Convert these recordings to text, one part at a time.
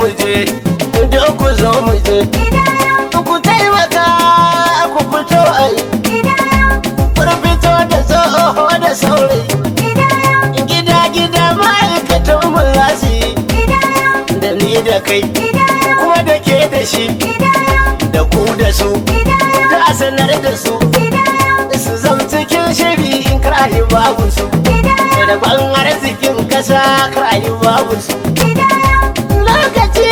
mu je, duk ku zo mu je. Ku taimaka ku fito ai, kun fito da tsoho da saurayi. Gida ma'aikatan mu za su yi, da ni da kai, kuma da ke da shi, da ku da su, da a sanar da su, su zam cikin shiri in karayi babu su, da ban arzikin kasa karayi babu su. Lokaci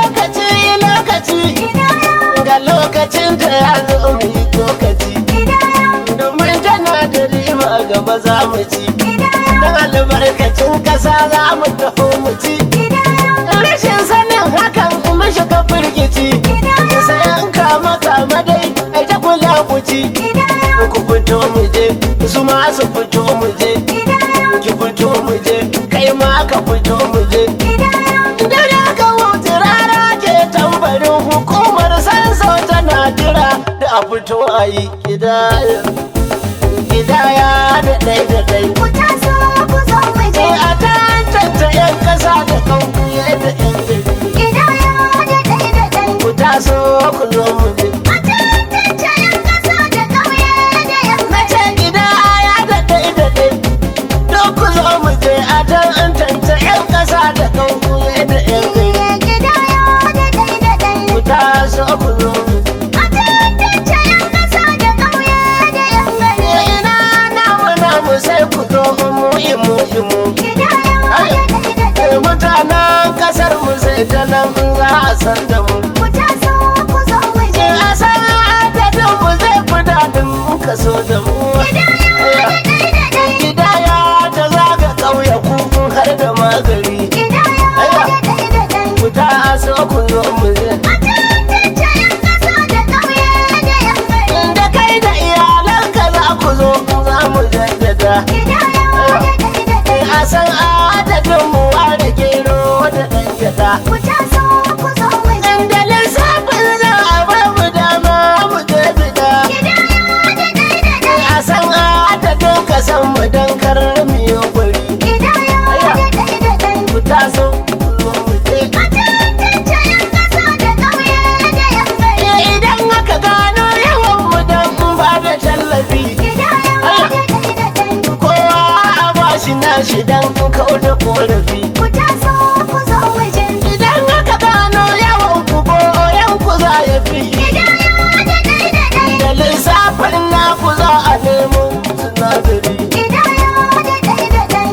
ga lokacin da ya zo mu yi lokaci, domin tana da riba gaba za mu ci, don albarkacin kasa za mu taho mu ci. Rashin sanin hakan kuma shiga firgici, sai an kama dai ai ta kula ku ci. Ku fito mu je, su ma su fito mu je, ki fito mu je, kai ma ka fito mu je. Dare ka wuce rara ke tambarin hukumar sanso tana jira da a fito a yi kidaya da ɗai da ɗai. Ku taso ku zo mu je, A tantance 'yan ƙasa da ƙauye da 'yan gari. kidaya da ɗai da ɗai. Ku taso ku zo mu je. A tantance 'yan ƙasa da ƙauye da 'yan Mace kidaya da ɗai da ɗai. Don ku zo mu je a tantance 'yan ƙasa da ƙauye da 'yan gari. kidaya da ɗai da ɗai. Ku taso ku zo mu je. A tantance 'yan ƙasa da ƙauye da 'yan gari. Ina namu sai ku zo imu. Kidaya da ɗai da ɗai. Mutanen ƙasar mu sai ta nan za a san da mu. Ku taso ku zo mu je, A san adadin mu zai fi daɗin kaso da mu. kidaya da ɗai da ɗai. Gidaya ta zaga ƙauye ku har da magari. Kidaya da ɗai da ɗai. Ku taso ku zo mu je. A tantance 'yan ƙasa da ƙauye da 'yan gari. Da kai da iyalanka za ku zo za mu jaddada. Kidaya da ɗai da ɗai. A san adadin mu da gero da ɗan gyaɗa. Ku taso ku zo mu je, Da lissafin za a ba mu dama mu je fita. kidaya da ɗai da ɗai. A san adadin kasan mu don kar mu yi gwari. Kidaya da ɗai da ɗai. Ku taso ku zo mu je. A tantance 'yan ƙasa da ƙauye da 'yan gari. Idan aka gano yawan mu don ba da tallafi, Kidaya da ɗai da ɗai. kowa a ba shi nashi don kau da korafi. Ku taso ku zo mu je, Idan aka gano yawan ku goyon ku za ya fi. kidaya da ɗai da ɗai. Da lissafin naku za a nemo sinadari. Kidaya da ɗai da ɗai.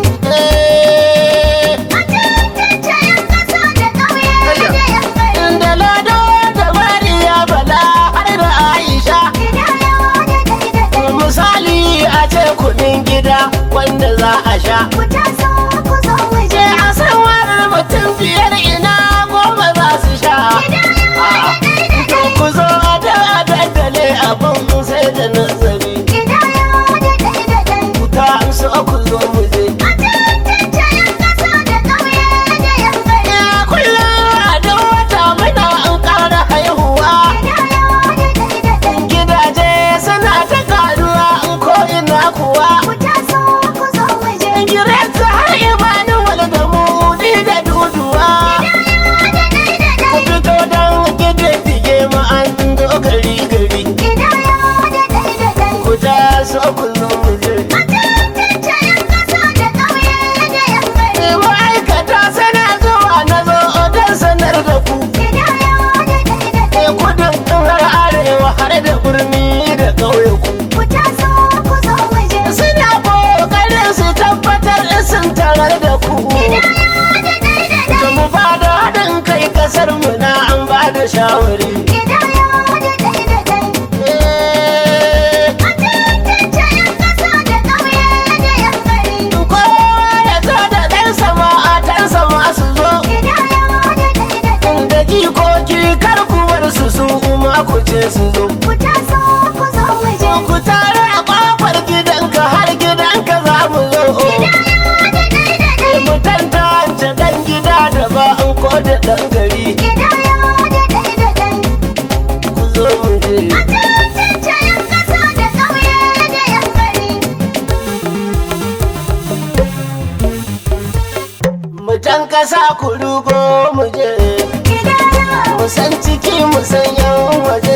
Eh, A tantance 'yan ƙasa da ƙauye da 'yan gari. Da Lado da Mariya Bala har da Aisha. Kidaya da ɗai da ɗai. Misali a ce kuɗin gida wanda za a sha. Ku taso ku zo mu je, A sanwar mutum biyar ina goma za su sha. To ku zo da daddale abin sai da nazari. kidaya da ɗai da ɗai. Ku ta amsa ku zo mu je. A tantance 'yan ƙasa da ƙauye da 'yan gari. Kullum a duk wata muna an ƙara haihuwa. Kidaya da ɗai da ɗai. Gidaje suna ta karuwa in ko ina kuwa. Ku taso ku zo mu je, Gireta har Emmanuel da Mudi da Duduwa. kidaya da ɗai da Ku ɗai. fito don gididdige mu an dogari gari. Kidaya da ɗai da ɗai. Ku taso ku zo mu je. A tantance 'yan ƙasa da ƙauye da 'yan gari. Ma'aikata sana zuwa na zo don sanar da ku. Kidaya da ɗai da ɗai. Kudin har arewa har da birni da ƙauye ku. Ku taso ku zo mu je, Suna ƙoƙarin su tabbatar sun tarar da ku. kidaya da ɗai da Da ɗai. mu ba da haɗin kai ƙasar mu na an ba da shawari. Kidaya da ɗai da ɗai. Eh, A tantance 'yan ƙasa da ƙauye da 'yan gari. kowa ya zo da ɗansa ma'atansa masu zo. Kidaya da ɗai da ɗai. Da jikoki kar ku bar su su ma ku ce su zo. Ku taso ku zo mu je, Ku tare a ƙofar gidanka har gidanka za mu zo. kidaya da ɗai da ɗai. Mu tantance ɗan gida da ba an ko da ɗan gari. Kidaya da ɗai da ɗai. Ku zo mu je. A tantance 'yan ƙasa da ƙauye da 'yan gari. Mutan ƙasa ku rugo mu je. san ciki mu san yan waje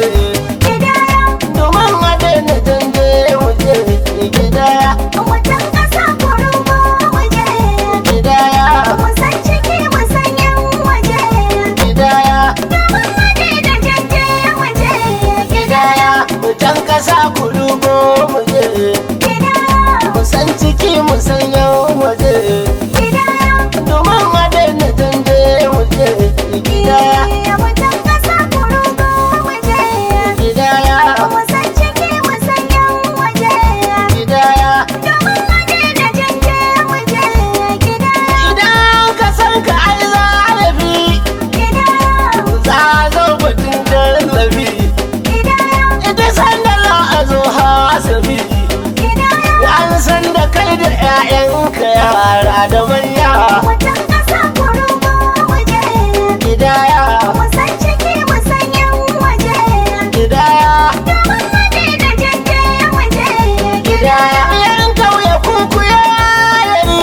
domin a daina dande waje gidaya Mutan ƙasa ku rugo waje. gidaya Musan ciki musan yan waje. gidaya Domin haɗe da janje waje. gidaya mutan kasa ku rugo muje Gidaya, mu san ciki mu san yan waje gidaya. domin a daina dande waje gidaya Mutan ƙasa ku rugo waje. gidaya Musan ciki musan yan waje. gidaya Domin haɗe da janje waje. Gidaya, idan ka san ka ai zarafi gidaya, za a zo batun tallafi gidaya, ita san da za a zo hasabi gidaya. an san da kai da 'ya'yanka yara da manya Mutan ƙasa ku rugo waje. gidaya Musan ciki musan yan waje. gidaya Domin haɗe da janje waje. gidaya yan kauye kuku ya yari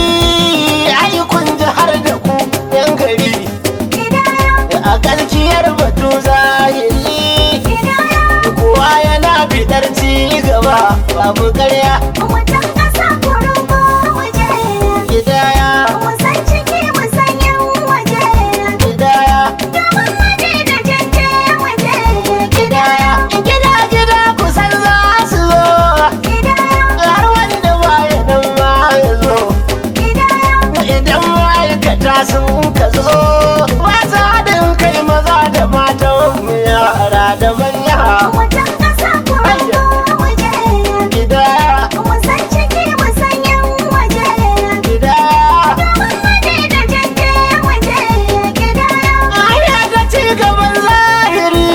ai kun ji har da ku yan gari Gidaya, a galkiyar batu zahiri gidaya. kowa yana fitar ci gaba babu karya Mutan ƙasa ku rugo waje. gidaya Musan ciki musan yan waje. gidaya Domin haɗe da janje waje. gidaya gida gida kusan za su zo Gidaya, har wanda baya nan ma ya zo gidaya. idan ma'aikata sun ka zo wasu haɗin kai maza da matan yara da manya Mutan ƙasa ku rugo waje. gidaya Musan ciki musan yan waje. gidaya Domin haɗe da janje waje. Gidaya, aya da ci gaban zahiri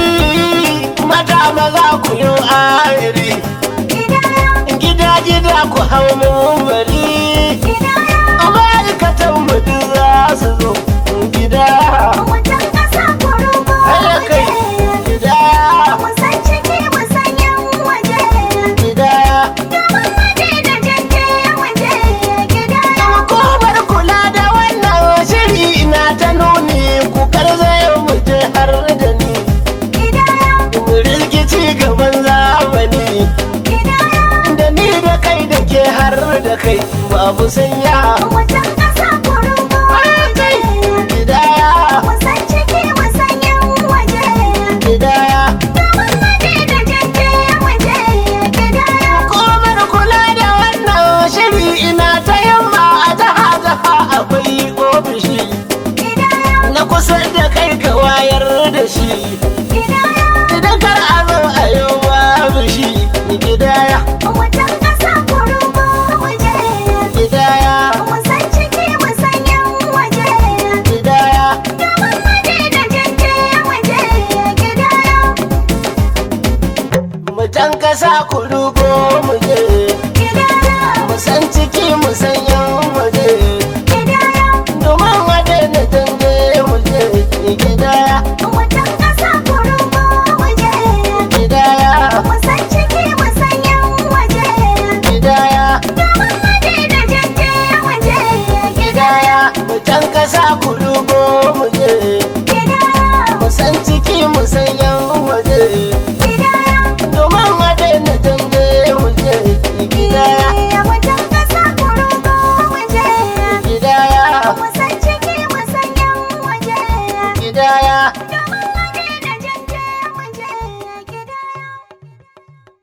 mata maza ku yi ayiri gidaya, gida gida ku hau mumbari gidaya. ma'aikatan mu duk za su zo gidaya Mutan ƙasa ku rugo haya kai waje. gidaya Musan ciki musan yan waje. gidaya Domin haɗe da janje waje. Gidaya, hukumar kula da wannan shiri na ta nuni ku karzaye mu je har da ni gidaya, mu rikici gaban zamani gidaya. da ni da kai da ke har da kai babu sanya Mutan ƙasa ku rugo waje. gidaya Musan ciki musan yan waje. gidaya Domin haɗe da janje waje. Gidaya, hukumar kula da wannan shiri ina ta yamma a jaha akwai ofishi gidaya, na kusa da kai ka wayar da shi gidaya. idan kar a zo a yau babu shi gidaya Mutan ƙasa ku rugo waje. gidaya Musan ciki musan yan waje. gidaya Domin haɗe da janje waje. Gidaya, mutan kasa ku rugo mu je gidaya, mu san ciki mu san yan waje gidaya. domin waje na dande mu je gidaya Mutan ƙasa ku rugo waje. gidaya Musan ciki musan yan waje. gidaya Domin haɗe da janje waje. gidaya mutan kasa ku rugo mu je Gidaya, mu san ciki mu san yan waje gidaya. domin waje na dande mu je gidaya Mutan ƙasa ku rugo waje. gidaya Musan ciki musan yan waje. gidaya